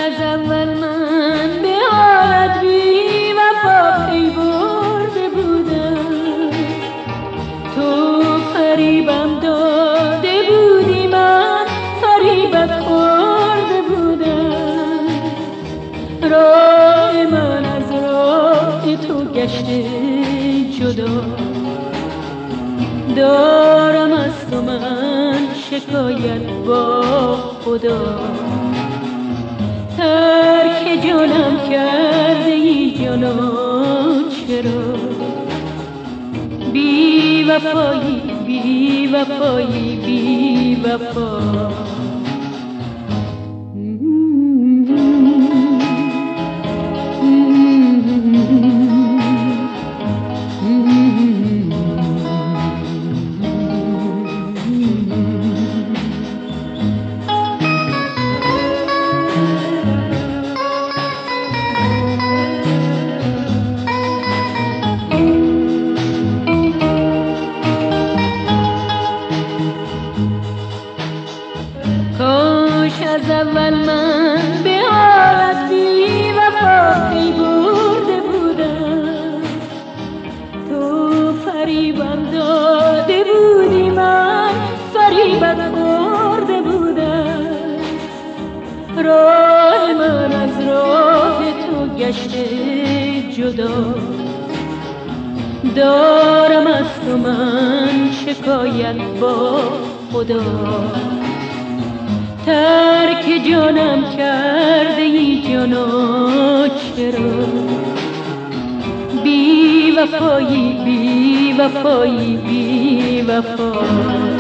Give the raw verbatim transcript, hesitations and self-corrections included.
از اول من به حالت بی وفا پی برده بودم، تو فریبم داده بودی، من فریبت خورده بودم. راه من از راه تو گشته جدا، دارم از تو من شکایت با خدا. ترک جانم کرده ای جانا چرا، بی وفایی بی وفایی بی وفا. کاش از اول من به حالت بی وفا پی برده بودم، تو فریبم داده بودی، من فریبت خورده بودم. راه من از راه تو گشته جدا، دارم از تو من شکایت با خدا. ترک جانم کرده ای جانا چرا، بی وفایی بی وفایی بی وفا.